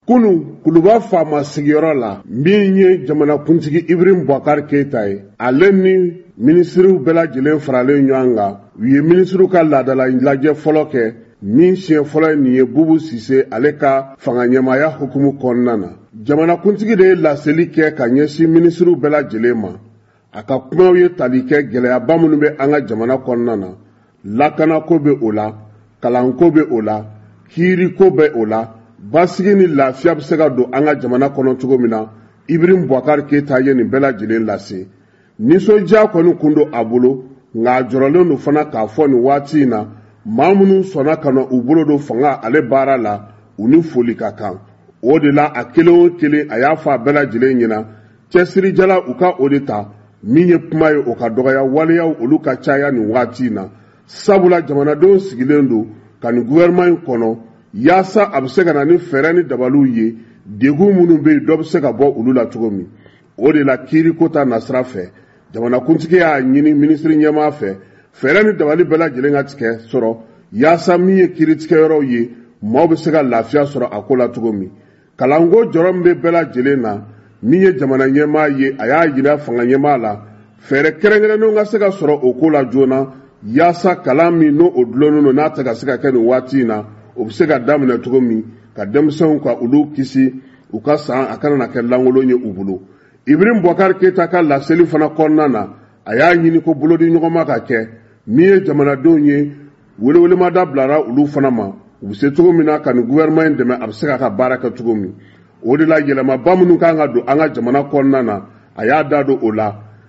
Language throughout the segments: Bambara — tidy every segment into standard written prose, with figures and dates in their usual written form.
Kunu Kuluba Fama sigiyɔrɔ la min ye jamanakuntigi Ibrahim Boubacar Keita ye ale ni minisiriw bɛɛ lajɛlen faralen ɲɔgɔn kan u ye minisiriw ka laadala lajɛ fɔlɔ kɛ min siɲɛ fɔlɔ ye nin ye Bubu Sise ale ka fanga ɲɛmaaya hukumu kɔnɔna na. Jamanakuntigi de ye laseli kɛ ka ɲɛsin minisiriw bɛɛ lajɛlen ma. A ka kumaw ye tali kɛ gɛlɛyaba minnu bɛ an ka jamana kɔnɔna na. Lakanako bɛ o la, kalanko bɛ o la, kiiriko bɛ o la. Basigi ni lafiya bɛ se ka don an ka jamana kɔnɔ cogo min na Ibrahim Boubacar Keita ye nin bɛɛ lajɛlen lase. Nisɔndiya kɔni kun don a bolo nka a jɔrɔlen don fana k'a fɔ nin waati in na maa minnu sɔnna ka na u bolo don fanga ale baara la u ni foli ka kan. O de la a kelen o kelen a y'a fɔ a bɛɛ lajɛlen ɲɛna cɛsirijala u ka o de ta min ye kuma ye o ka dɔgɔya waleyaw olu ka caya nin waati in na. Sabula jamanadenw sigilen don ka nin gouvernement in kɔnɔ yaasa a bɛ se ka na ni fɛɛrɛ ni dabaliw ye degun minnu bɛ yen dɔ bɛ se ka bɔ olu la cogo min. O de la kiiriko ta nasira fɛ jamanakuntigi y'a ɲini minisiri ɲɛmaa fɛ fɛɛrɛ ni dabali bɛɛ lajɛlen ka tigɛ sɔrɔ yaasa min ye kiiritigɛyɔrɔw ye maaw bɛ se ka lafiya sɔrɔ a ko la cogo min. Kalanko jɔrɔ min bɛ bɛɛ lajɛlen na min ye jamana ɲɛmaa ye a y'a jira fanga ɲɛmaa la fɛɛrɛ kɛrɛnkɛrɛnnenw ka se ka sɔrɔ o ko la joona yaasa kalan min n'o o dulonnen don n'a tɛ ka se ka kɛ nin waati in na o bɛ se ka daminɛ cogo min ka denmisɛnw ka olu kisi u ka san a kana na kɛ lankolon ye u bolo. Ibrahim Boubacar Keita ka laseli fana kɔnɔna na a y'a ɲini ko bolodi ɲɔgɔnma ka kɛ min ye jamanadenw ye welewelemada bilara olu fana ma u bɛ se cogo min na ka nin gouvernement in dɛmɛ a bɛ se ka baara kɛ cogo min. O de la yɛlɛmaba minnu kan ka don an ka jamana kɔnɔna na a y'a da don o la.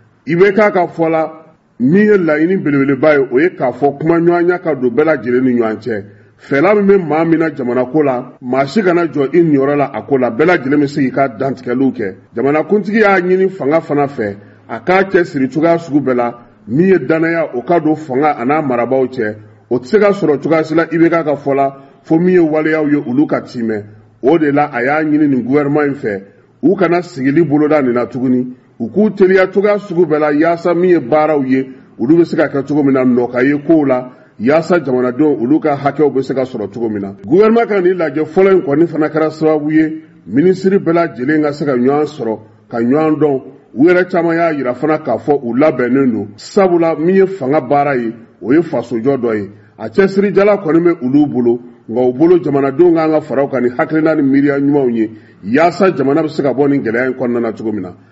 IBK ka fɔ la min ye laɲini belebeleba ye o ye k'a fɔ kuma ɲɔgɔnya ka don bɛɛ lajɛlen ni ɲɔgɔn cɛ. Fɛla min bɛ maa min na jamana ko la maa si kana jɔ i niyɔrɔ la a ko la bɛɛ lajɛlen bɛ se k'i ka dantigɛliw kɛ. Jamanakuntigi y'a ɲini fanga fana fɛ a k'a cɛ siri cogoya sugu bɛɛ la min ye danaya o ka don fanga a n'a marabaaw cɛ o tɛ se ka sɔrɔ cogoya si la IBK ka fɔ la fo min ye waleyaw ye olu ka timɛ. O de la a y'a ɲini nin gouvernement in fɛ u kana sigili boloda nin na tuguni u k'u teliya cogoya sugu bɛɛ la yaasa min ye baaraw ye olu bɛ se ka kɛ cogo min na nɔka ye kow la yaasa jamanadenw olu ka hakɛw bɛ se ka sɔrɔ cogo min na. Gouvernement ka nin lajɛ fɔlɔ in kɔni fana kɛra sababu ye minisiri bɛɛ lajɛlen ka se ka ɲɔgɔn sɔrɔ ka ɲɔgɔn dɔn u yɛrɛ caman y'a jira fana k'a fɔ u labɛnnen don sabula min ye fanga baara ye o ye fasojɔ dɔ ye a cɛsirijala kɔni bɛ olu bolo nka u bolo jamanadenw kan ka faraw kan ni hakilina ni miiriya ɲumanw ye yaasa jamana bɛ se ka bɔ nin gɛlɛya in kɔnɔna na cogo min na.